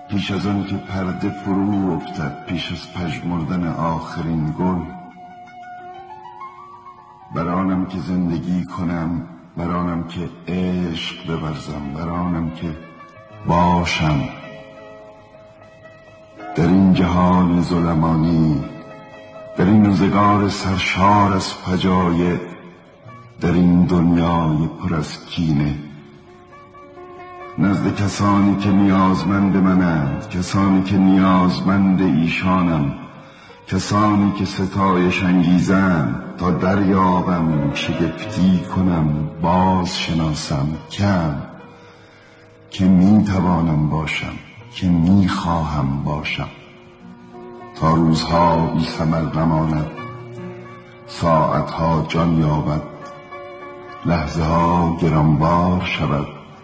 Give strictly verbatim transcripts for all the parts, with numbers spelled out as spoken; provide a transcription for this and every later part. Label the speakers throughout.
Speaker 1: پیش از آن که پرده فرو افتد، پیش از پژمردن آخرین گل، برانم که زندگی کنم، برانم که عشق بورزم، برانم که باشم در این جهان ظلمانی، در این روزگار سرشار از فجایع، در این دنیای پر از کینه، نزد کسانی که نیازمند منند، کسانی که نیازمند ایشانم، کسانی که ستایش انگیزند، تا دریابم، شگفتی کنم، باز شناسم کم که می توانم باشم، که می خواهم باشم، تا روزها بی ثمر نماند، ساعتها جان یابد، لحظه ها گرانبار شود،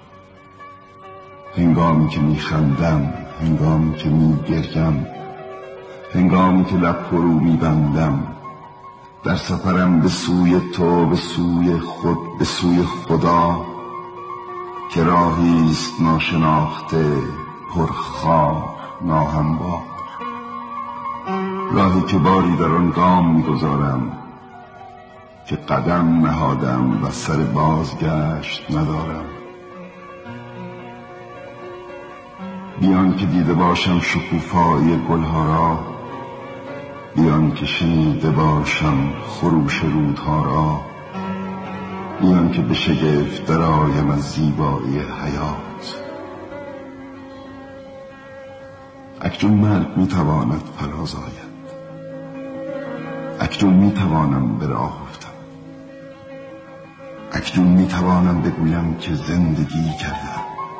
Speaker 1: هنگامی که می خندم، هنگامی که می گریم، هنگامی که لب فرو می بندم، در سفرم به سوی تو، به سوی خود، به سوی خدا، که راهیست ناشناخته، پرخار، ناهموار، راهی که باری در آن گام می‌گذارم، که قدم نهادم و سر بازگشت ندارم، بیان که دیده باشم شکوفایی گلها را، بیان که شنیده باشم خروش رودها را، بیان که به شگفت درآیم از زیبایی حیات. اکنون مرگ میتواند فراز آید، اکنون میتوانم به راه افتم، اکنون میتوانم بگویم که زندگی کردم.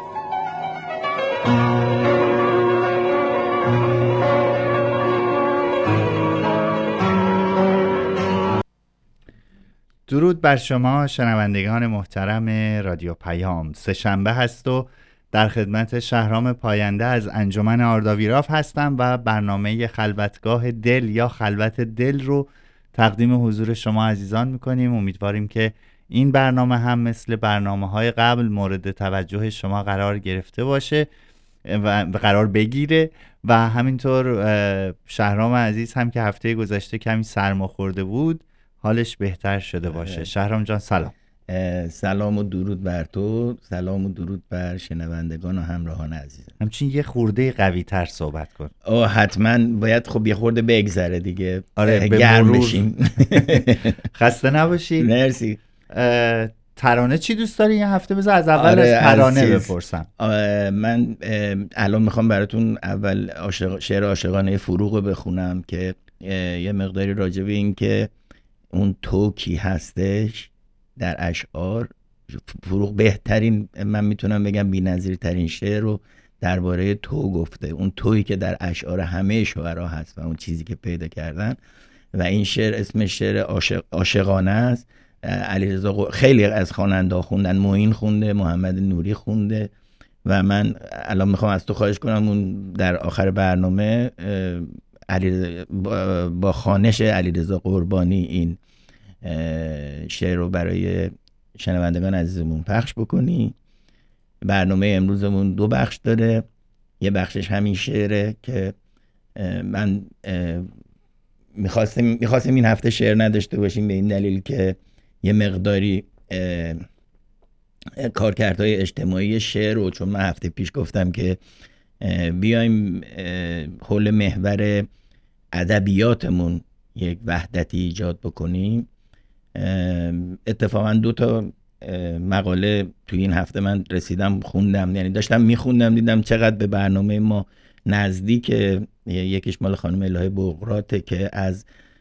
Speaker 2: درود بر شما شنوندگان محترم رادیو پیام. سه شنبه هست و در خدمت شهرام پاینده از انجمن آرداویراف هستم و برنامه خلوتگاه دل یا خلوت دل رو تقدیم حضور شما عزیزان میکنیم. امیدواریم که این برنامه هم مثل برنامه های قبل مورد توجه شما قرار گرفته باشه و قرار بگیره و همینطور شهرام عزیز هم که هفته گذشته کمی سرما خورده بود حالش بهتر شده باشه. شهرام جان سلام.
Speaker 3: سلام و درود بر تو، سلام و درود بر شنوندگان و همراهان عزیزم.
Speaker 2: همچنین یه خورده قوی تر صحبت کن.
Speaker 3: آه حتما باید خب یه خورده بگذره دیگه.
Speaker 2: آره
Speaker 3: گرم بشیم.
Speaker 2: خسته نباشی.
Speaker 3: مرسی.
Speaker 2: ترانه چی دوست داری این هفته؟ بذار از اول
Speaker 3: آره
Speaker 2: از ترانه
Speaker 3: از
Speaker 2: بپرسم.
Speaker 3: من الان میخوام براتون اول عاشق شعر عاشقانه فروغ رو بخونم که یه مقداری راجع به این که اون تو کی هستش در اشعار. فروغ بهترین، من میتونم بگم بی‌نظیر ترین شعر رو درباره تو گفته، اون تویی که در اشعار همه شعرا هست و اون چیزی که پیدا کردن. و این شعر اسم شعر عاشق عاشقانه است. علیرضا قر... خیلی از خواننده خوندن، معین خونده، محمد نوری خونده و من الان میخوام از تو خواهش کنم اون در آخر برنامه علی با خوانش علیرضا قربانی این شعر رو برای شنوندگان عزیزمون پخش بکنی. برنامه امروزمون دو بخش داره، یه بخشش همین شعره که من میخواستم میخواستم این هفته شعر نداشته باشیم به این دلیل که یه مقداری کارکردهای اجتماعی شعر رو، چون من هفته پیش گفتم که بیایم حول محور ادبیاتمون یک وحدتی ایجاد بکنیم. اتفاقا دو تا مقاله توی این هفته من رسیدم خوندم، یعنی داشتم میخوندم دیدم چقدر به برنامه ما نزدیک. یکیش مال خانم الهه بغراته که از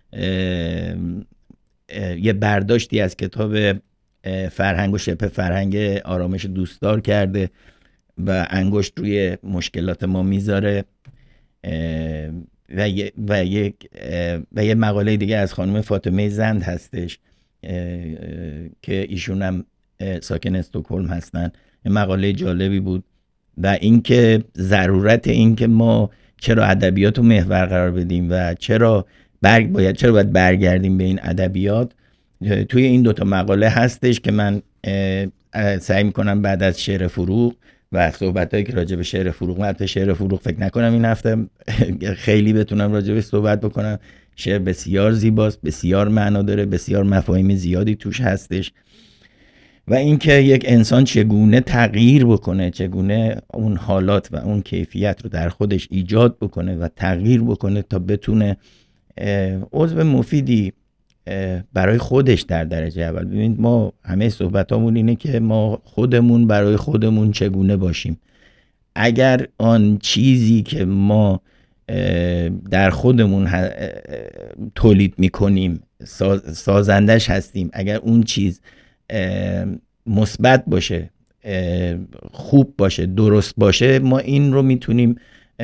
Speaker 3: یه برداشتی از کتاب فرهنگ و شبه فرهنگ آرامش دوستدار کرده و انگشت روی مشکلات ما میذاره و یه و یک و یه مقاله دیگه از خانم فاطمه زند هستش که ایشون هم ساکن استکهلم هستن. یه مقاله جالبی بود و اینکه ضرورت این که ما چرا ادبیات رو محور قرار بدیم و چرا برگ باید چرا باید برگردیم به این ادبیات توی این دوتا مقاله هستش که من سعی میکنم بعد از شعر فروغ و صحبتایی که راجع به شعر فروغ، البته شعر فروغ فکر نکنم این هفته خیلی بتونم راجع به صحبت بکنم. شعر بسیار زیباست، بسیار معنا داره، بسیار مفاهیم زیادی توش هستش و اینکه یک انسان چگونه تغییر بکنه، چگونه اون حالات و اون کیفیت رو در خودش ایجاد بکنه و تغییر بکنه تا بتونه عضو مفیدی برای خودش در درجه اول. ببینید ما همه صحبتامون اینه که ما خودمون برای خودمون چگونه باشیم. اگر آن چیزی که ما در خودمون تولید میکنیم، سازندش هستیم، اگر اون چیز مثبت باشه، خوب باشه، درست باشه، ما این رو میتونیم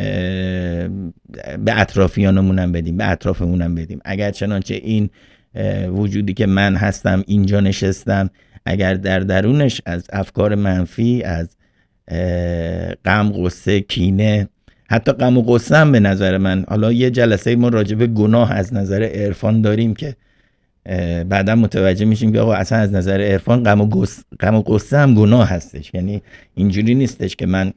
Speaker 3: به اطرافیانمونم بدیم، به اطرافمونم بدیم. اگر چنانچه این وجودی که من هستم اینجا نشستم، اگر در درونش از افکار منفی، از غم، غصه، کینه، حتی غم و غصه هم به نظر من، حالا یه جلسه ما راجع به گناه از نظر عرفان داریم که بعدا متوجه میشیم که آقا اصلا از نظر عرفان غم و غصه غم و غصه هم گناه هستش. یعنی اینجوری نیستش که من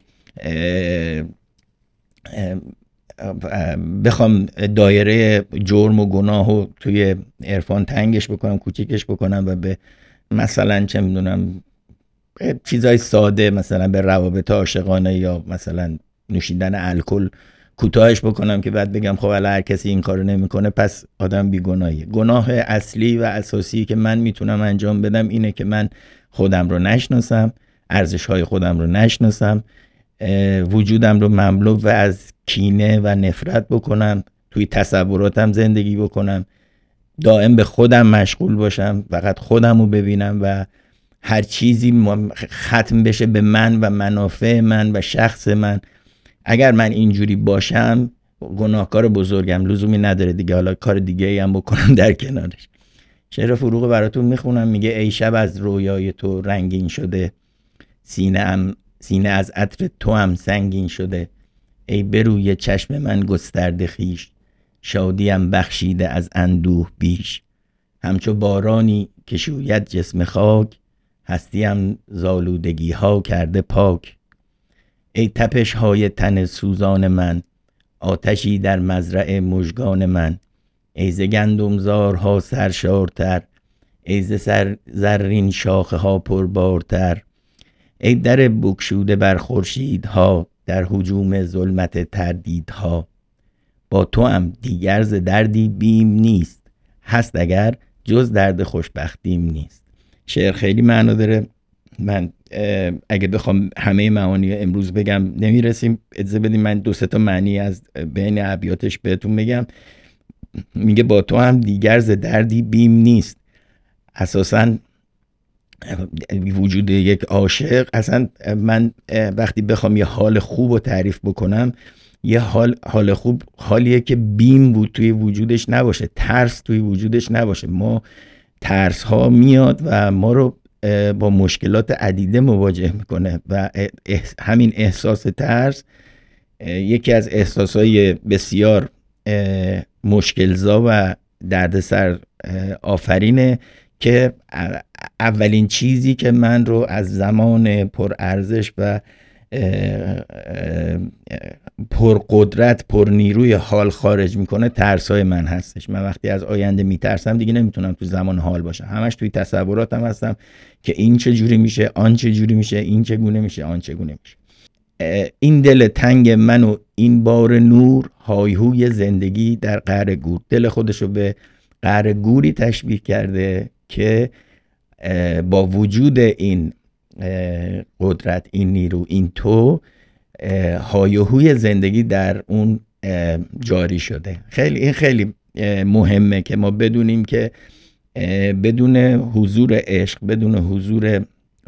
Speaker 3: بخوام دایره جرم و گناه رو توی عرفان تنگش بکنم، کوچیکش بکنم و به مثلا چه میدونم چیزای ساده مثلا به روابط عاشقانه یا مثلا نوشیدن الکل کوتاهش بکنم که بعد بگم خب الان هر کسی این کارو نمیکنه پس آدم بیگناهیه. گناه اصلی و اساسی که من میتونم انجام بدم اینه که من خودم رو نشناسم، ارزش‌های خودم رو نشناسم، وجودم رو مملو و از کینه و نفرت بکنم، توی تصوراتم زندگی بکنم، دائم به خودم مشغول باشم، فقط خودم رو ببینم و هر چیزی ختم بشه به من و منافع من و شخص من. اگر من اینجوری باشم گناهکار بزرگم، لزومی نداره دیگه حالا کار دیگه ای هم بکنم در کنارش. شعر فروغ براتون میخونم، میگه ای شب از رویای تو رنگین شده، سینه ام سینه از عطر تو هم سنگین شده، ای بروی چشم من گسترده خیش، شادیم بخشیده از اندوه بیش، همچو بارانی که شوید جسم خاک، هستیم زالودگی ها کرده پاک، ای تپش های تن سوزان من، آتشی در مزرع مژگان من، ای ز گندمزارها سرشارتر، ای ز سر زرین شاخه ها پربارتر، ای در بگشوده بر خورشیدها، در هجوم ظلمت تردیدها، با تو هم دیگر ز دردی بیم نیست، هست اگر جز درد خوشبختیم نیست. شعر خیلی معنا داره. من اگه بخوام همه معانی امروز بگم نمیرسیم، اجازه بدیم من دو سه تا معنی از بین ابیاتش بهتون بگم. میگه با تو هم دیگر ز دردی بیم نیست. اساساً وجود یک عاشق، اصلا من وقتی بخوام یه حال خوب رو تعریف بکنم، یه حال حال خوب حالیه که بیم بود توی وجودش نباشه، ترس توی وجودش نباشه. ما ترس ها میاد و ما رو با مشکلات عدیده مواجه میکنه و همین احساس ترس یکی از احساسهای بسیار مشکلزا و دردسر آفرینه که اولین چیزی که من رو از زمان پرارزش و پرقدرت پرنیروی حال خارج میکنه ترسای من هستش. من وقتی از آینده میترسم دیگه نمیتونم تو زمان حال باشم، همش توی تصوراتم هستم که این چه جوری میشه، آن چه جوری میشه، این چگونه میشه، آن چگونه میشه. این دل تنگ من و این بار نور، هایهوی زندگی در قعر گور. دل خودشو به قعر گوری تشبیه کرده که با وجود این قدرت، این نیرو، این تو، هایهوی زندگی در اون جاری شده. خیلی این خیلی مهمه که ما بدونیم که بدون حضور عشق، بدون حضور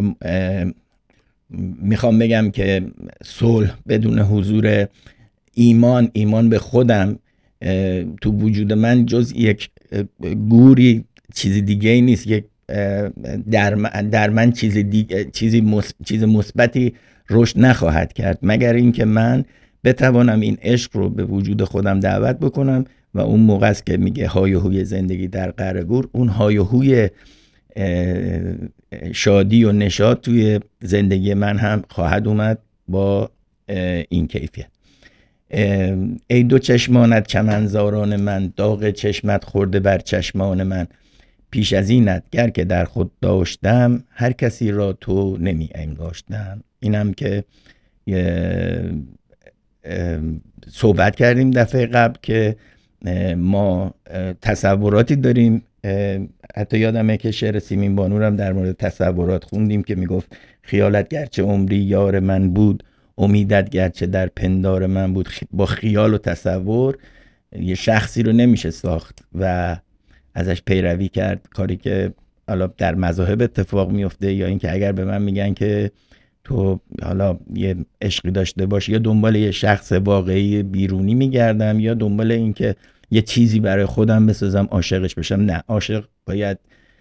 Speaker 3: میخوام بگم که صلح، بدون حضور ایمان، ایمان به خودم، تو وجود من جز یک گوری چیزی دیگه ای نیست. یک در من, در من چیز دیگه، چیزی مس... چیز مثبتی رشد نخواهد کرد مگر اینکه من بتوانم این عشق رو به وجود خودم دعوت بکنم و اون موقع است که میگه هایهوی زندگی در قعر گور. اون هایهوی شادی و نشاط توی زندگی من هم خواهد اومد با این کیفیت. ای دو چشمانت چمنزاران من، داغ چشمت خورده بر چشمان من. پیش از اینت گر که در خود داشتم، هر کسی را تو نمی انگاشتم. اینم که صحبت کردیم دفعه قبل که ما تصوراتی داریم. حتی یادمه که شعر سیمین بانو هم در مورد تصورات خوندیم که میگفت خیالت گرچه عمری یار من بود، امیدت گرچه در پندار من بود. با خیال و تصور یه شخصی رو نمیشه ساخت و ازش پیروی کرد، کاری که حالا در مذاهب اتفاق میفته. یا اینکه اگر به من میگن که تو حالا یه عشقی داشته باش، یا دنبال یه شخص واقعی بیرونی میگردم، یا دنبال این که یه چیزی برای خودم بسازم عاشقش بشم. نه، عاشق باید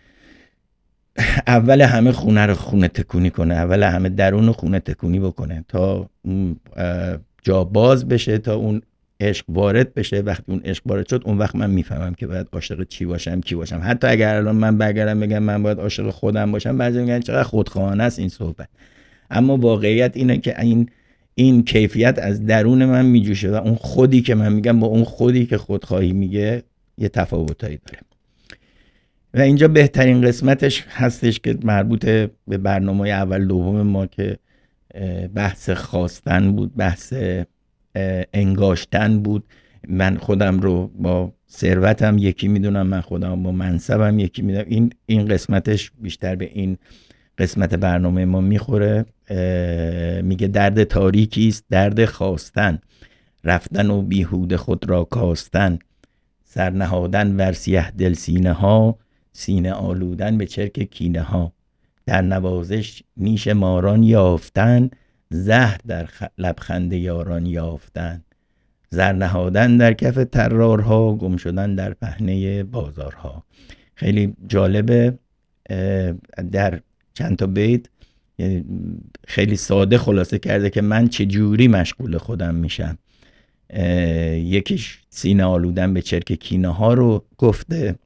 Speaker 3: اول همه خونه رو خونه تکونی کنه، اول همه درون خونه تکونی بکنه تا جا باز بشه، تا اون عشق وارد بشه. وقتی اون عشق وارد شد، اون وقت من میفهمم که باید عاشق چی باشم، کی باشم. حتی اگر الان من برگردم بگم من باید عاشق خودم باشم، بعضی میگن چقدر خودخواهانه است این صحبت. اما واقعیت اینه که این این کیفیت از درون من میجوشه و اون خودی که من میگم با اون خودی که خودخواهی میگه یه تفاوتایی داره. و اینجا بهترین قسمتش هستش که مربوط به برنامه اول دوم ما که بحث خواستن بود، بحث انگاشتن بود. من خودم رو با ثروتم یکی میدونم، من خودم با منصبم یکی میدونم. این این قسمتش بیشتر به این قسمت برنامه ما میخوره. میگه درد تاریکی است درد خواستن، رفتن و بیهوده خود را کاستن، سرنهادن ور سیه دل سینه ها، سینه آلودن به چرک کینه ها. در نوازش نیش ماران یافتن، زهر در لبخند یاران یافتن. زر نهادن در کف طرارها، گم شدن در پهنه بازارها. خیلی جالبه. در چند تا بیت خیلی ساده خلاصه کرده که من چه جوری مشغول خودم میشم. یکیش سینه آلودن به چرک کینه ها رو گفته.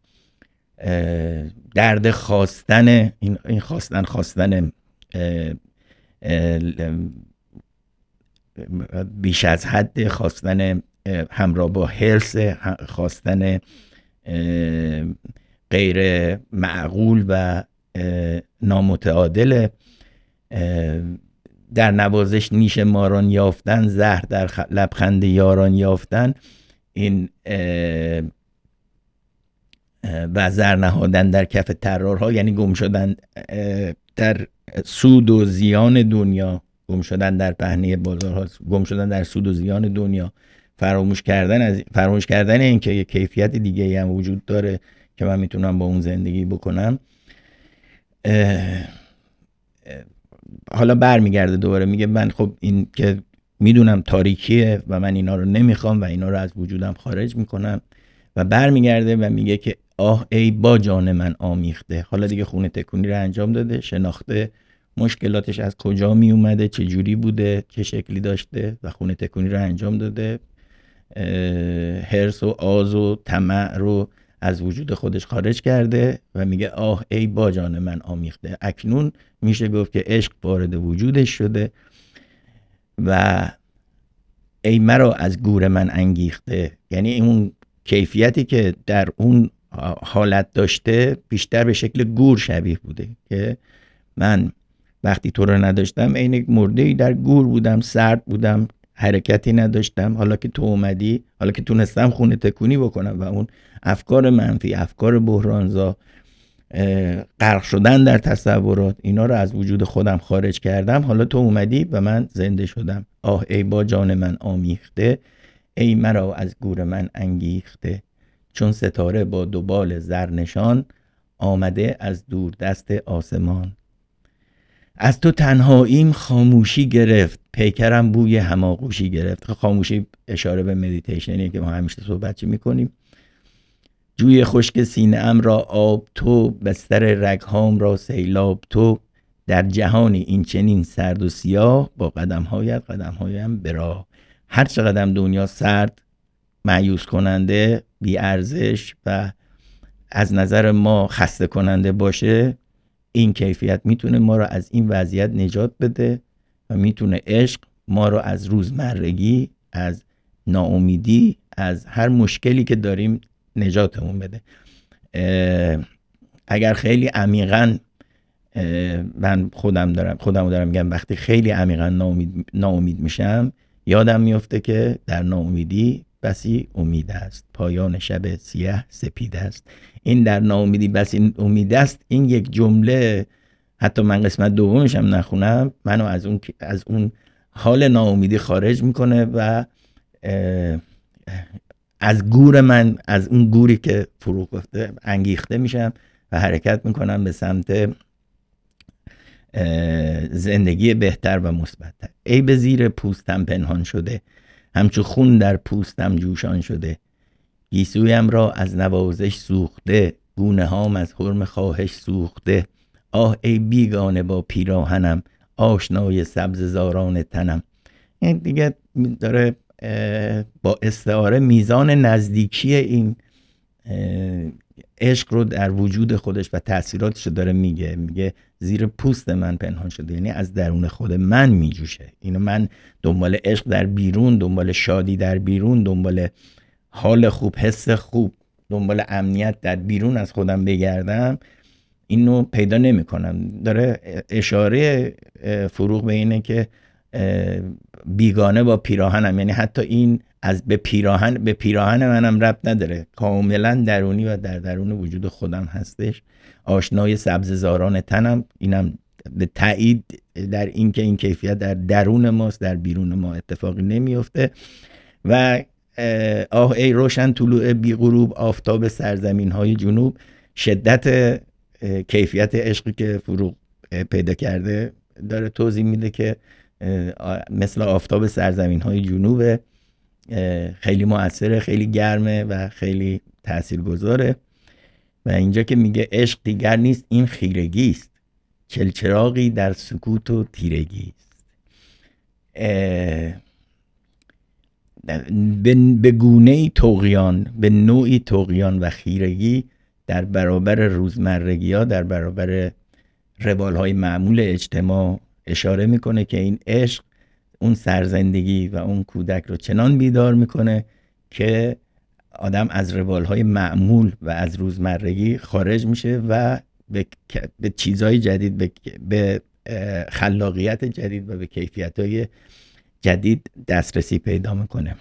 Speaker 3: درد خواستن، این خواستن خواستن بیش از حد، خواستن همراه با حرص، خواستن غیر معقول و نامتعادل. در نوازش نیش ماران یافتن، زهر در لبخند یاران یافتن. این و زر نهادن در کف طرارها یعنی گم شدن در سود و زیان دنیا، گم شدن در پهنه بازارها، گم شدن در سود و زیان دنیا. فراموش کردن از فراموش کردن این که یه کیفیت دیگه هم وجود داره که من میتونم با اون زندگی بکنم. اه اه حالا برمیگرده دوباره میگه من خب این که میدونم تاریکیه و من اینا رو نمیخوام و اینا رو از وجودم خارج میکنم. و برمیگرده و میگه که آه ای با جان من آمیخته. حالا دیگه خونه تکونی رو انجام داده، شناخته مشکلاتش از کجا می اومده، چه جوری بوده، چه شکلی داشته و خونه تکونی رو انجام داده. حرص و آز و طمع رو از وجود خودش خارج کرده و میگه آه ای با جان من آمیخته. اکنون میشه گفت که عشق وارد وجودش شده و ای مرا از گور من انگیخته. یعنی اون کیفیتی که در اون حالت داشته بیشتر به شکل گور شبیه بوده که من وقتی تو رو نداشتم عین یک مرده‌ای در گور بودم، سرد بودم، حرکتی نداشتم. حالا که تو اومدی، حالا که تونستم خونه تکونی بکنم و اون افکار منفی، افکار بحرانزا، غرق شدن در تصورات، اینا رو از وجود خودم خارج کردم. حالا تو اومدی و من زنده شدم. آه ای با جان من آمیخته، ای مرا از گور من انگیخته. چون ستاره با دو بال زرنشان، آمده از دور دست آسمان. از تو تنهاییم خاموشی گرفت، پیکرم بوی هماغوشی گرفت. خاموشی اشاره به مدیتیشنی که ما همیشه صحبت میکنیم. جوی خشک سینه ام را آب تو، بستر رگهام را سیلاب تو. در جهانی این چنین سرد و سیاه، با قدم هایت قدم هایم براه. هر چقدر دنیا سرد، مایوس کننده، بی ارزش و از نظر ما خسته کننده باشه، این کیفیت میتونه ما رو از این وضعیت نجات بده و میتونه عشق ما رو از روزمرگی، از ناامیدی، از هر مشکلی که داریم نجاتمون بده. اگر خیلی عمیقاً من خودم دارم خودمو دارم میگم، وقتی خیلی عمیقاً ناامید, ناامید میشم، یادم میفته که در ناامیدی بسی امید است، پایان شب سیاه سپید است. این در ناامیدی بسی امید است، این یک جمله، حتی من قسمت دومش هم نخونم، منو از اون از اون حال ناامیدی خارج میکنه و از گور من، از اون گوری که فروغ گفته، انگیخته میشم و حرکت میکنم به سمت زندگی بهتر و مثبت‌تر. ای به زیر پوستم پنهان شده، همچو خون در پوستم جوشان شده. گیسویم را از نوازش سوخته، گونه هام از حرم خواهش سوخته. آه ای بیگانه با پیراهنم، آشنای سبز زاران تنم. این دیگه داره با استعاره میزان نزدیکی این عشق رو در وجود خودش و تأثیراتش رو داره میگه. میگه زیر پوست من پنهان شده، یعنی از درون خود من میجوشه. اینو من دنبال عشق در بیرون، دنبال شادی در بیرون، دنبال حال خوب، حس خوب، دنبال امنیت در بیرون از خودم بگردم، اینو پیدا نمی کنم. داره اشاره فروغ به اینه که بیگانه با پیراهنم، یعنی حتی این از به پیراهن به پیراهن منم ربط نداره، کاملا درونی و در درون وجود خودم هستش. آشنای سبز زاران تنم، اینم به تایید در این که این کیفیت در درون ماست، در بیرون ما اتفاقی نمیفته. و آه ای روشن طلوع بی غروب، آفتاب سرزمین های جنوب. شدت کیفیت عشقی که فروغ پیدا کرده داره توضیح میده که مثل آفتاب سرزمین های جنوبه، خیلی مؤثره، خیلی گرمه و خیلی تاثیرگذاره. و اینجا که میگه عشق دیگر نیست این خیرگی است، چلچراغی در سکوت و تیرگی است. به گونه‌ای طغیان، به نوعی طغیان و خیرگی در برابر روزمرگی ها، در برابر روال های معمول اجتماع اشاره میکنه که این عشق اون سرزندگی و اون کودک رو چنان بیدار میکنه که آدم از روال های معمول و از روزمرگی خارج میشه و به, به چیزهای جدید، به, به خلاقیت جدید و به کیفیت های جدید دسترسی پیدا میکنه.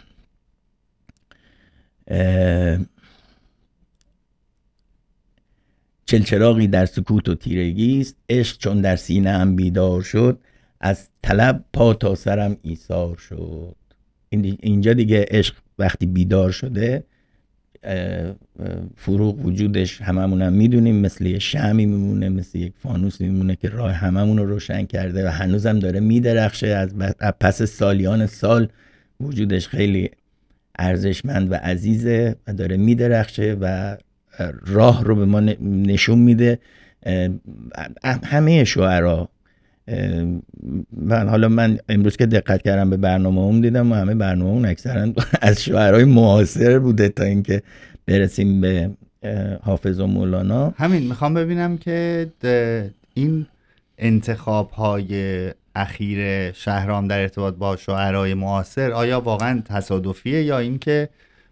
Speaker 3: چلچراغی در سکوت و تیرگی است، عشق چون در سینه ام بیدار شد، از طلب پا تا سرم ایثار شد. اینجا دیگه عشق وقتی بیدار شده، فروغ وجودش هممون هم میدونیم مثل یه شمعی میمونه، مثل یک فانوس میمونه که راه هممون رو روشن کرده و هنوزم داره میدرخشه. از پس سالیان سال وجودش خیلی ارزشمند و عزیزه و داره میدرخشه و راه رو به ما نشون میده. همه شاعرها، من حالا من امروز که دقت کردم به برنامه‌ام دیدم و همه برنامه‌مون اکثرا از شاعرای معاصر بوده تا اینکه برسیم به حافظ و مولانا.
Speaker 2: همین میخوام ببینم که این انتخاب‌های اخیر شهرام در ارتباط با شاعرای معاصر آیا واقعا تصادفیه یا اینکه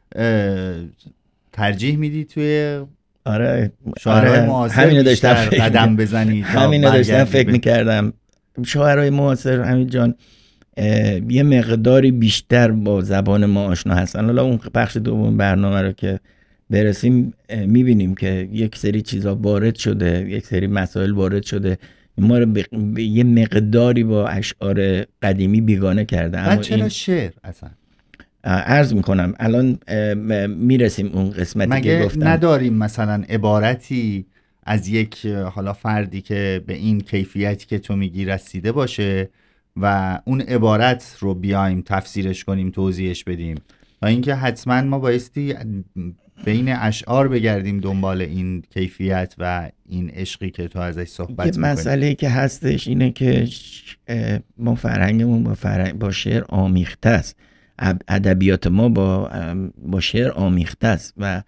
Speaker 2: ترجیح میدی توی
Speaker 3: آره
Speaker 2: شاعرای
Speaker 3: آره
Speaker 2: معاصر بیشتر قدم بزنی؟
Speaker 3: همین داشتم فکر میکردم. شاعرای معاصر همین جان یه مقداری بیشتر با زبان ما آشنا هستن. حالا اون بخش دوم برنامه رو که برسیم میبینیم که یک سری چیزا وارد شده، یک سری مسائل وارد شده، ما رو به یه مقداری با اشعار قدیمی بیگانه کرده.
Speaker 2: اما چرا این شعر اصلا
Speaker 3: عرض میکنم الان میرسیم اون قسمتی
Speaker 2: مگه
Speaker 3: که گفتم.
Speaker 2: نداریم مثلا عبارتی از یک حالا فردی که به این کیفیتی که تو میگی رسیده باشه و اون عبارت رو بیایم تفسیرش کنیم، توضیحش بدیم، و اینکه حتما ما بایستی بین اشعار بگردیم دنبال این کیفیت و این عشقی که تو ازش صحبت میکنی؟
Speaker 3: مسئله که هستش اینه که ما فرهنگمون با فرهنگ با شعر آمیخته است، ادبیات ما با با شعر آمیخته است و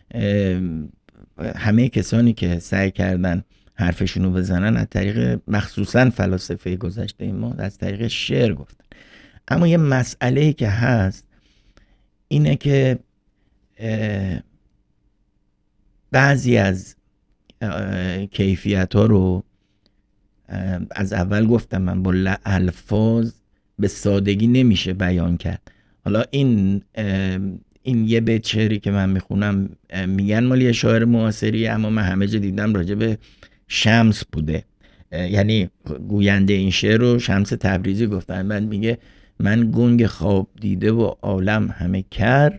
Speaker 3: همه کسانی که سعی کردن حرفشونو بزنن از طریق مخصوصا فلاسفه گذشته ما از طریق شعر گفتن. اما یه مسئله‌ای که هست اینه که بعضی از کیفیت ها رو از اول گفتم من با الفاظ به سادگی نمیشه بیان کرد. حالا این این یه بیت شعری که من میخونم میگن مال یه شاعر معاصری، اما من همه جا دیدم راجع به شمس بوده، یعنی گوینده این شعر رو شمس تبریزی گفتن. من میگه من گنگ خواب دیده و عالم همه کر،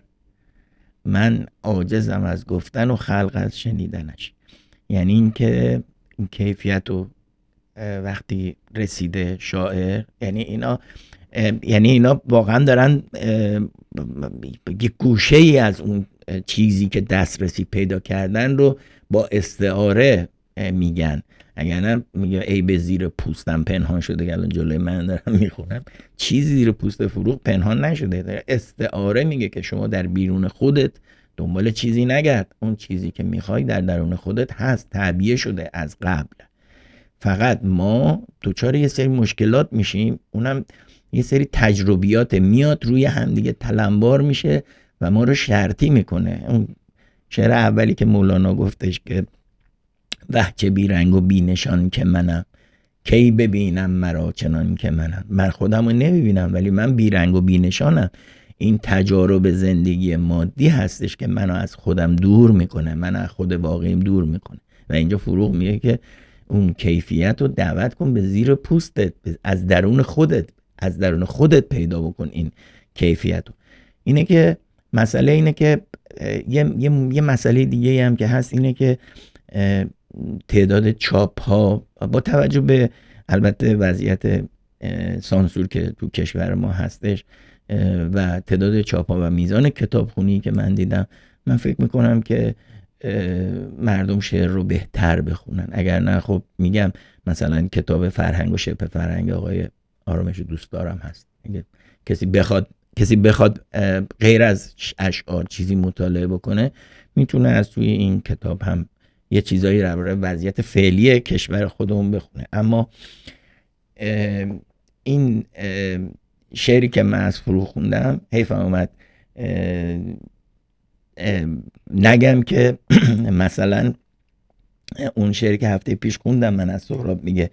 Speaker 3: من عاجزم از گفتن و خلق از شنیدنش. یعنی این که این کیفیت رو وقتی رسیده شاعر، یعنی اینا یعنی اینا واقعا دارن یه گوشه ای از اون چیزی که دسترسی پیدا کردن رو با استعاره میگن. اگر نه میگه ای به زیر پوستم پنهان شده، که الان جلوی من دارم میخونم، چیزی زیر پوست فروغ پنهان نشده. استعاره میگه که شما در بیرون خودت دنبال چیزی نگرد، اون چیزی که میخوای در درون خودت هست، تعبیه شده از قبل. فقط ما دوچار یه سری مشکلات میشیم، اونم یه سری تجربیات میاد روی هم دیگه تلمبار میشه و ما رو شرطی میکنه. اون شعر اولی که مولانا گفتش که وه چه بی رنگ و بی نشان که منم، کی ببینم مرا چنان که منم. من خودم رو نمیبینم ولی من بی رنگ و بی نشانم. این تجارب زندگی مادی هستش که منو از خودم دور میکنه، من از خود واقعیم دور میکنه. و اینجا فروغ میگه که اون کیفیت رو دعوت کن به زیر پوستت، از درون خودت، از درون خودت پیدا بکن این کیفیت رو. اینه که مسئله اینه که یه, یه, یه مسئله دیگه هم که هست اینه که تعداد چاپ ها با توجه به البته وضعیت سانسور که تو کشور ما هستش و تعداد چاپ ها و میزان کتابخونی که من دیدم، من فکر میکنم که مردم شعر رو بهتر بخونن. اگر نه خب میگم مثلا کتاب فرهنگ و شبه فرهنگ آقای آرامش دوست دارم هست، اگه کسی بخواد کسی بخواد غیر از اشعار چیزی مطالعه بکنه میتونه از توی این کتاب هم یه چیزایی درباره وضعیت فعلی کشور خودمون بخونه. اما این شعری که من از فروغ خوندم حیفم اومد نگم که مثلا اون شعری که هفته پیش خوندم من از سهراب، میگه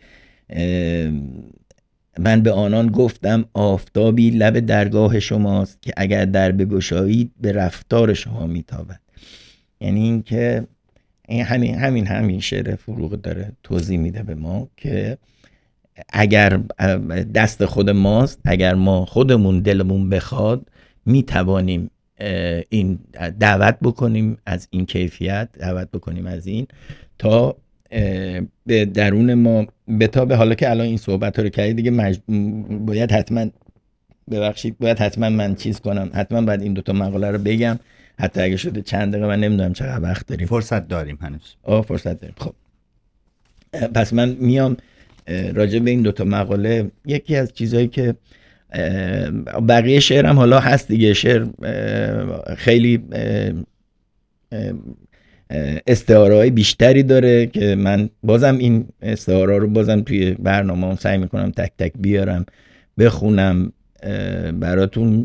Speaker 3: من به آنان گفتم آفتابی لب درگاه شماست که اگر در بگشایید به رفتار شما میتابد. یعنی این که این همین همین همین شعر فروغ داره توضیح میده به ما که اگر دست خود ماست، اگر ما خودمون دلمون بخواد میتوانیم این دعوت بکنیم از این کیفیت، دعوت بکنیم از این تا به درون ما بتابه. حالا که الان این صحبت ها رو کردی دیگه مج... باید حتما ببخشید باید حتما من چیز کنم، حتما باید این دوتا مقاله رو بگم، حتی اگه شده چند دقیقه، من نمیدونم چقدر وقت داریم.
Speaker 2: فرصت داریم هنوز.
Speaker 3: آه فرصت داریم. خب پس من میام راجع به این دوتا مقاله. یکی از چیزهایی که بقیه شعرم حالا هست دیگه، شعر خیلی استعاره‌های بیشتری داره که من بازم این استعاره رو بازم توی برنامه سعی میکنم تک تک بیارم بخونم براتون.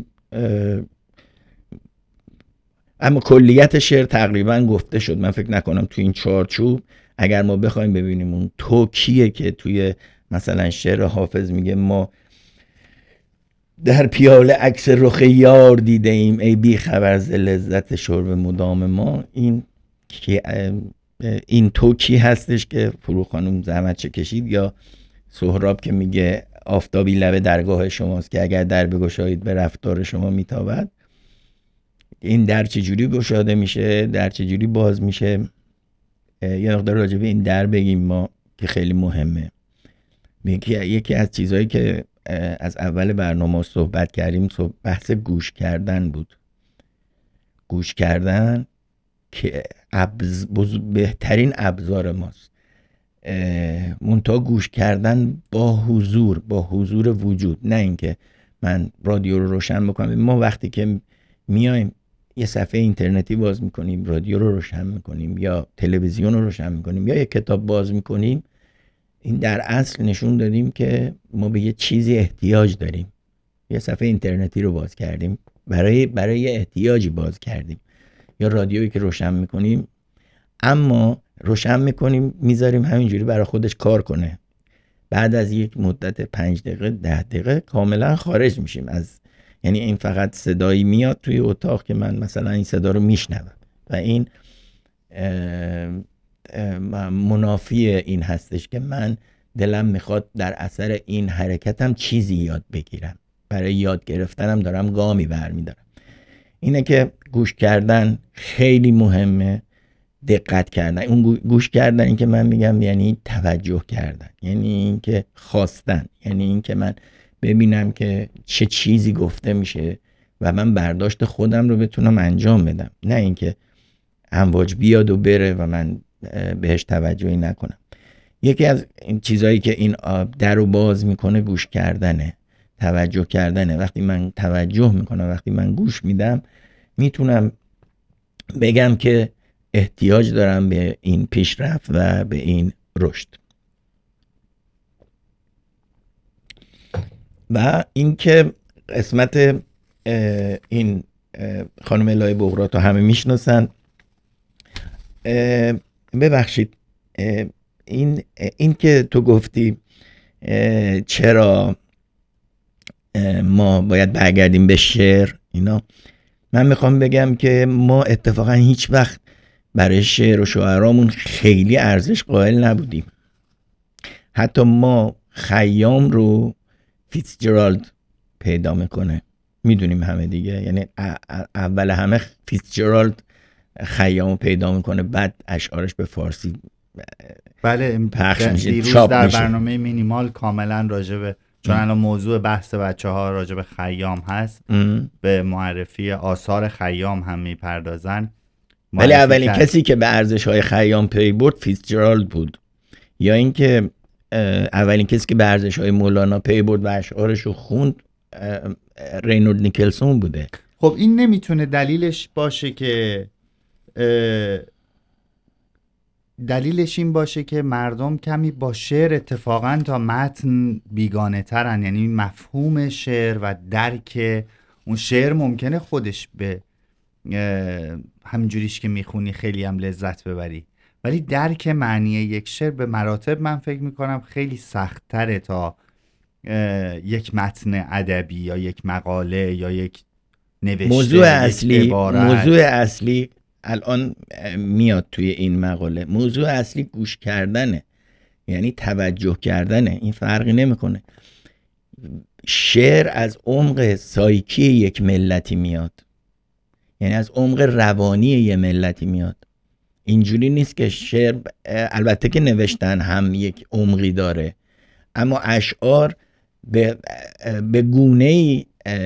Speaker 3: اما کلیت شعر تقریبا گفته شد. من فکر نکنم توی این چارچوب اگر ما بخوایم ببینیم اون تو کیه که توی مثلا شعر حافظ میگه ما در پیاله عکس رخ یار دیده ایم ای بی خبر ز لذت شرب مدام ما، این این تو کی هستش که فروغ خانم زحمت چه کشید؟ یا سهراب که میگه آفتابی لب درگاه شماست که اگر در بگشایید به رفتار شما میتابد. این در چجوری گشاده میشه، در چجوری باز میشه؟ یه مقدار راجع به این در بگیم ما که خیلی مهمه. یکی از چیزهایی که از اول برنامه صحبت کردیم بحث گوش کردن بود. گوش کردن که ابز بهترین ابزار ماست. منتها گوش کردن با حضور، با حضور وجود، نه اینکه من رادیو رو روشن بکنم. ما وقتی که میایم یه صفحه اینترنتی باز میکنیم، رادیو رو روشن میکنیم یا تلویزیون رو روشن میکنیم یا یه کتاب باز میکنیم، این در اصل نشون دادیم که ما به یه چیزی احتیاج داریم. یه صفحه اینترنتی رو باز کردیم، برای برای یه احتیاجی باز کردیم، یا رادیویی که روشن میکنیم، اما روشن میکنیم میذاریم همینجوری برای خودش کار کنه. بعد از یک مدت پنج دقیقه ده دقیقه کاملا خارج میشیم از، یعنی این فقط صدایی میاد توی اتاق که من مثلا این صدا رو میشنوم و این اه اه منافی این هستش که من دلم میخواد در اثر این حرکتم چیزی یاد بگیرم. برای یاد گرفتنم دارم گامی برمیدارم. اینه که گوش کردن خیلی مهمه، دقت کردن. اون گوش کردن، این که من میگم یعنی توجه کردن، یعنی این که خواستن، یعنی این که من ببینم که چه چیزی گفته میشه و من برداشت خودم رو بتونم انجام بدم، نه اینکه امواج بیاد و بره و من بهش توجهی نکنم. یکی از این چیزایی که این در رو باز میکنه گوش کردنه، توجه کردنه. وقتی من توجه میکنم، وقتی من گوش میدم، میتونم بگم که احتیاج دارم به این پیشرفت و به این رشد. و اینکه قسمت این خانم الهی بغرات رو همه میشناسن. ببخشید، این این که تو گفتی چرا ما باید برگردیم به شعر، اینا من میخوام بگم که ما اتفاقا هیچ وقت برای شعر و شاعرامون خیلی ارزش قائل نبودیم. حتی ما خیام رو فیتزجرالد پیدا میکنه، میدونیم همه دیگه، یعنی اول همه فیتزجرالد خیام رو پیدا میکنه، بعد اشعارش به فارسی
Speaker 2: بله
Speaker 3: پخش میشه،
Speaker 2: دیروز
Speaker 3: چاپ
Speaker 2: در
Speaker 3: میشه.
Speaker 2: برنامه مینیمال کاملا راجبه، چون الان موضوع بحث بچه ها راجب خیام هست، ام. به معرفی آثار خیام هم میپردازن.
Speaker 3: ولی اولین کرد. کسی که به ارزش های خیام پی برد فیتزجرالد بود، یا اینکه اولین کسی که به ارزش های مولانا پی برد و اشعارش رو خوند رینولد نیکلسون بوده.
Speaker 2: خب این نمیتونه دلیلش باشه که دلیلش این باشه که مردم کمی با شعر اتفاقا تا متن بیگانه ترن، یعنی مفهوم شعر و درک اون شعر ممکنه خودش به همینجوریش که میخونی خیلی هم لذت ببری، ولی درک معنی یک شعر به مراتب من فکر میکنم خیلی سخت تره تا یک متن ادبی یا یک مقاله یا یک نوشته.
Speaker 3: موضوع اصلی موضوع اصلی الان میاد توی این مقاله، موضوع اصلی گوش کردنه، یعنی توجه کردنه. این فرقی نمیکنه. شعر از عمق سایکی یک ملتی میاد، یعنی از عمق روانی یک ملتی میاد. اینجوری نیست که شعر، البته که نوشتن هم یک عمقی داره، اما اشعار به به گونه‌ای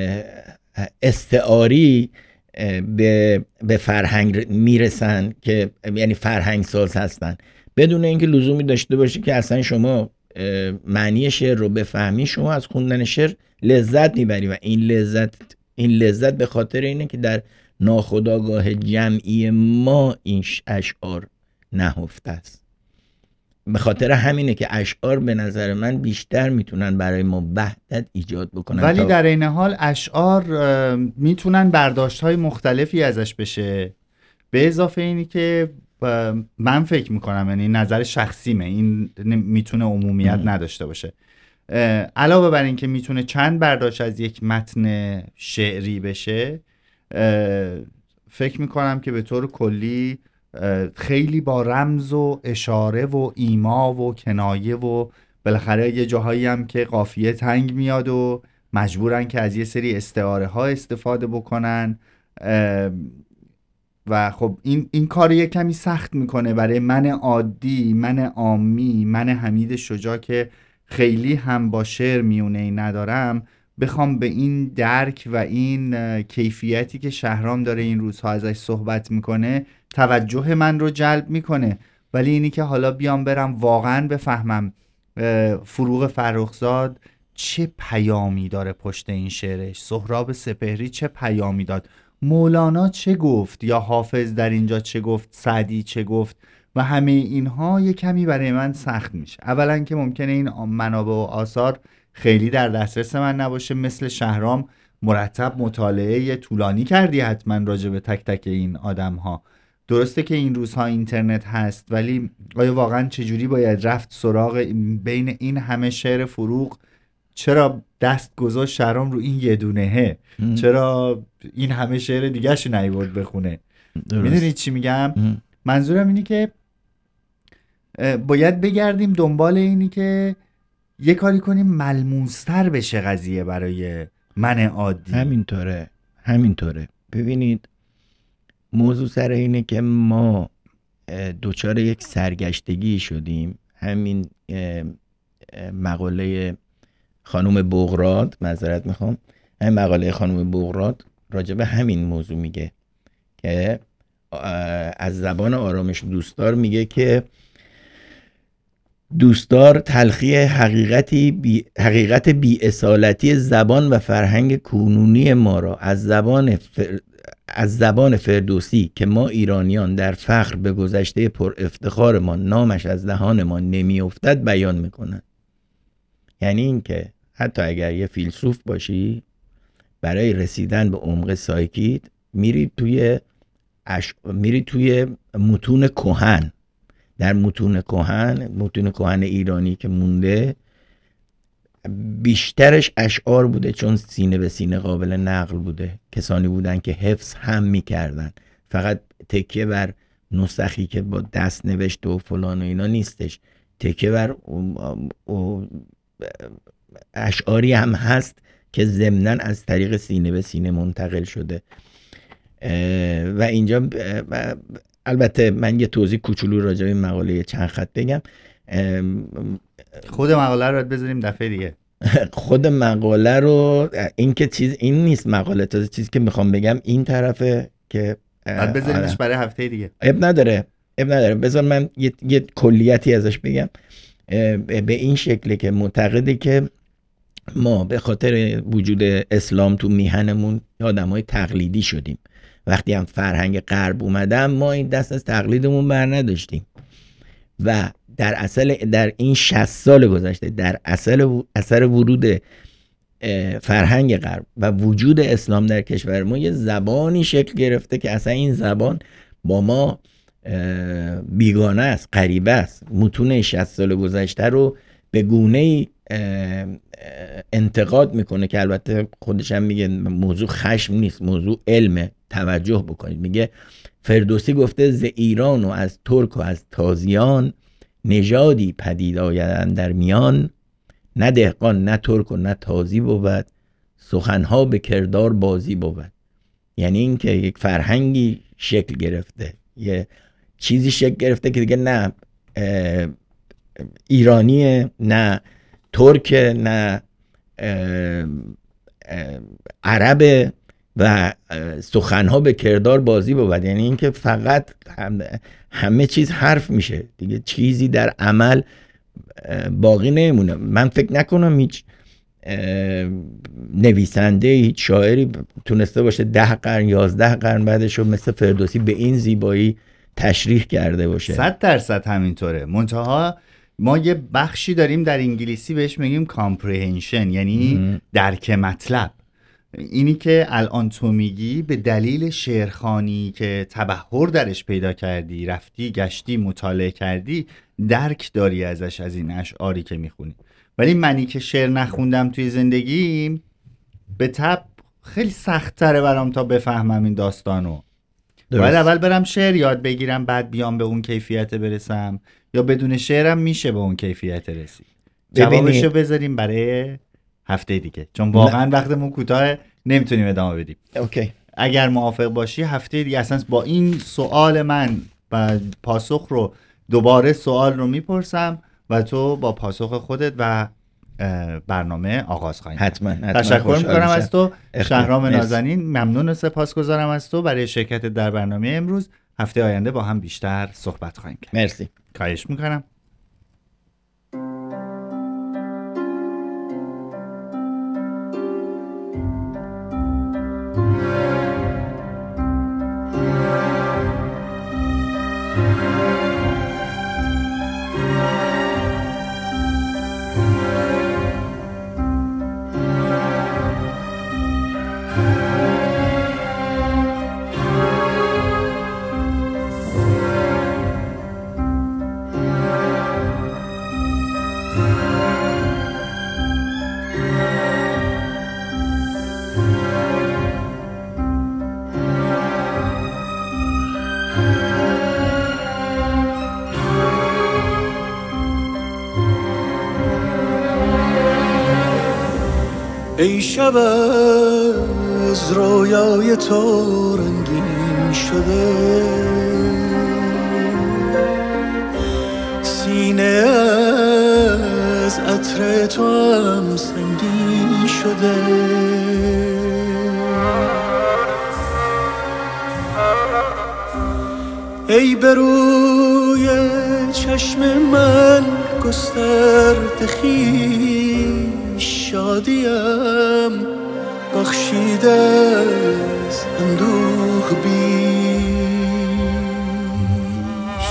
Speaker 3: استعاری به به فرهنگ میرسن که یعنی فرهنگ ساز هستن، بدون اینکه لزومی داشته باشه که اصلا شما معنی شعر رو بفهمی. شما از خوندن شعر لذت میبری و این لذت این لذت به خاطر اینه که در ناخودآگاه جمعی ما این اشعار نهفته است. به خاطر همینه که اشعار به نظر من بیشتر میتونن برای ما وحدت ایجاد بکنن،
Speaker 2: ولی در این حال اشعار میتونن برداشت‌های مختلفی ازش بشه. به اضافه اینی که من فکر میکنم، یعنی نظر شخصیمه، این میتونه عمومیت ام. نداشته باشه. علاوه بر این که میتونه چند برداشت از یک متن شعری بشه، فکر میکنم که به طور کلی خیلی با رمز و اشاره و ایما و کنایه و بالاخره یه جاهایی هم که قافیه تنگ میاد و مجبورن که از یه سری استعاره ها استفاده بکنن و خب این این کار یه کمی سخت میکنه برای من عادی، من عامی، من حمید شجاع که خیلی هم با شعر میونه‌ای ندارم، بخوام به این درک و این کیفیتی که شهرام داره این روزها ازش صحبت میکنه توجه من رو جلب میکنه. ولی اینی که حالا بیام برم واقعا بفهمم فروغ فرخزاد چه پیامی داره پشت این شعرش، سهراب سپهری چه پیامی داد، مولانا چه گفت، یا حافظ در اینجا چه گفت، سعدی چه گفت، و همه اینها یه کمی برای من سخت میشه. اولا که ممکنه این منابع و آثار خیلی در دسترس من نباشه. مثل شهرام مرتب مطالعه طولانی کردی حتما راجع به تک تک این آدم ها. درسته که این روزها اینترنت هست، ولی آیا واقعا چجوری باید رفت سراغ بین این همه شعر فروغ؟ چرا دست گذاشت شهرام رو این یه دونهه؟ چرا این همه شعر دیگه شو نیورد بخونه؟ میدونید چی میگم؟ ام. منظورم اینی که باید بگردیم دنبال اینی که یه کاری کنیم ملموستر بشه قضیه برای من عادی.
Speaker 3: همینطوره همینطوره ببینید، موضوع سر اینه که ما دوچار یک سرگشتگی شدیم. همین مقاله خانم بغراد، معذرت میخوام، همین مقاله خانم بغراد راجع به همین موضوع میگه که از زبان آرامش دوستدار میگه که دوستدار تلخی حقیقتی بی حقیقت بی اصالتی زبان و فرهنگ کنونی ما را از زبان فر... از زبان فردوسی که ما ایرانیان در فخر به گذشته پر افتخارمان نامش از دهانمان نمی افتد بیان میکنند. یعنی این که حتی اگر یه فیلسوف باشی، برای رسیدن به عمق سایکیت میری توی اش... میری توی متون کهن. در متون کهن، متون کهن ایرانی که مونده، بیشترش اشعار بوده، چون سینه به سینه قابل نقل بوده. کسانی بودن که حفظ هم میکردن، فقط تکیه بر نسخی که با دست نوشته و فلان و اینا نیستش، تکیه بر اشعاری هم هست که ضمناً از طریق سینه به سینه منتقل شده. و اینجا البته من یه توضیح کوچولو راجع به این مقاله چند خط بگم.
Speaker 2: خود مقاله رو بذاریم دفعه دیگه.
Speaker 3: خود مقاله رو، این که چیز این نیست مقاله، تازه چیزی که میخوام بگم این طرفه که
Speaker 2: بعد بذاریمش برای هفته دیگه.
Speaker 3: اب نداره اب نداره بذار من یه, یه کلیتی ازش بگم. به این شکلی که معتقده که ما به خاطر وجود اسلام تو میهنمون آدمای تقلیدی شدیم. وقتی هم فرهنگ غرب اومدن ما این دست از تقلیدمون بر نداشتیم و در اصل در این شصت سال گذشته در اصل اثر ورود فرهنگ غرب و وجود اسلام در کشور ما یه زبانی شکل گرفته که اصلا این زبان با ما بیگانه است، غریبه است. متون شصت سال گذشته رو به گونه‌ای انتقاد میکنه که البته خودش هم میگه موضوع خشم نیست، موضوع علمه، توجه بکنید. میگه فردوسی گفته ز ایران و از ترک و از تازیان نژادی پدید آید در میان، نه دهقان نه ترک و نه تازی بود، سخنها به کردار بازی بود. یعنی این که یک فرهنگی شکل گرفته، یه چیزی شکل گرفته که دیگه نه ایرانیه، نه ترک، نه عربه و سخنها به کردار بازی بود. یعنی اینکه فقط همه چیز حرف میشه دیگه، چیزی در عمل باقی نمونه. من فکر نکنم هیچ نویسنده، هیچ شاعری تونسته باشه ده قرن یازده قرن بعدش رو مثل فردوسی به این زیبایی تشریح کرده باشه.
Speaker 2: صد درصد همینطوره. منتها ما یه بخشی داریم در انگلیسی بهش میگیم کامپریهنشن، یعنی ام. درک مطلب. اینی که الان تو میگی به دلیل شعرخوانی که تبحر درش پیدا کردی، رفتی گشتی مطالعه کردی، درک داری ازش، از این اشعاری که میخونی. ولی منی که شعر نخوندم توی زندگیم، به تب خیلی سخت تره برام تا بفهمم این داستانو. باید اول برم شعر یاد بگیرم، بعد بیام به اون کیفیت برسم، یا بدون شعرم میشه به اون کیفیت رسید. جوابشو بذاریم برای هفته دیگه، چون واقعا وقتمون کوتاه، نمیتونیم ادامه بدیم.
Speaker 3: اوکی.
Speaker 2: اگر موافق باشی هفته دیگه اصلا با این سوال من و پاسخ رو دوباره سوال رو میپرسم و تو با پاسخ خودت و برنامه آغاز خواهیم.
Speaker 3: حتما, حتما.
Speaker 2: تشکر میکنم از تو شهرام نازنین. ممنون و سپاسگزارم از تو برای شرکت در برنامه امروز. هفته آینده با هم بیشتر صحبت خواهیم کرد.
Speaker 3: مرسی.
Speaker 2: خواهش میکنم.
Speaker 4: ای شب از رویای تو رنگین شده، سینه از عطر تو هم سنگین شده. ای به روی چشم من گسترده خویش، شادیم بخشیده از اندوه بیش.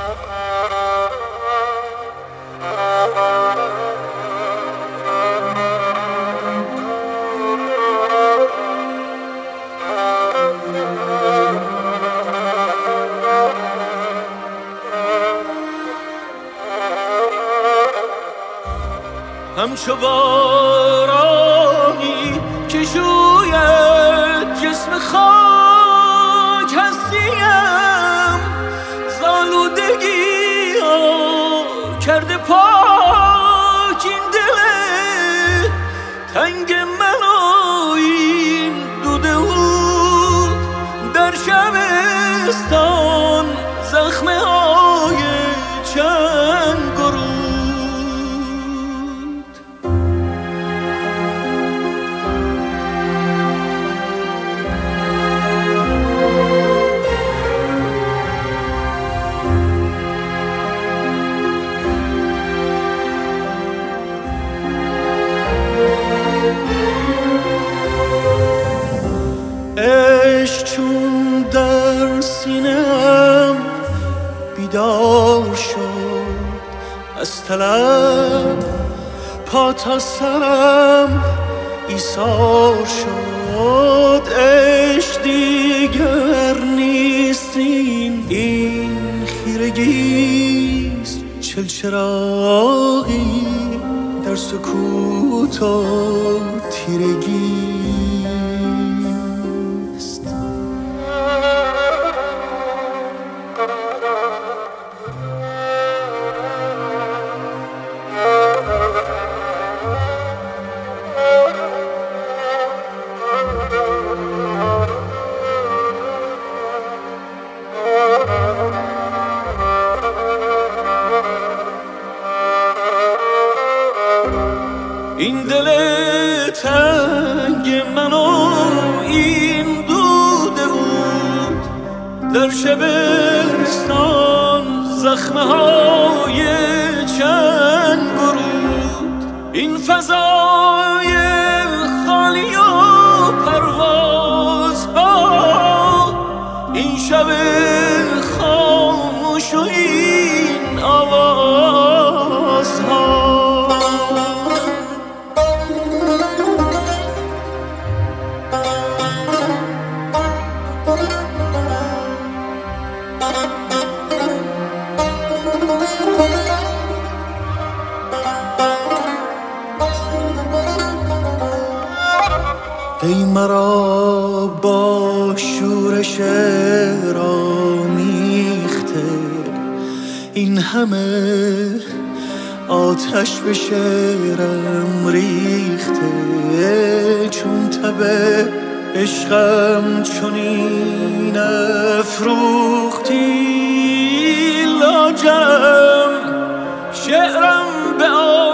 Speaker 4: همچو بارانی که شوید جسم خاک هستیم، زالودگی ها کرده پاک این دل تنگ من و این دوده بود در شبستان زخمه های چند گروه. عشق چون در سینه‌ام بیدار شد، از طلب پا تا سرم ایثار شد. عشق دیگر نیست این این خیرگیست، چل چراغی در سکوت و تیرگی. این دل تنگ من و این دوده بود در شبستان زخمه های چند گرود. این فضای خالی و پروازها، این شب خاموش و این آوازها. ای مرا با شورش رامیخته، این همه آتش به شعرم ریخته. چون تب عشقم چنین افروختی لاجرم، شعرم به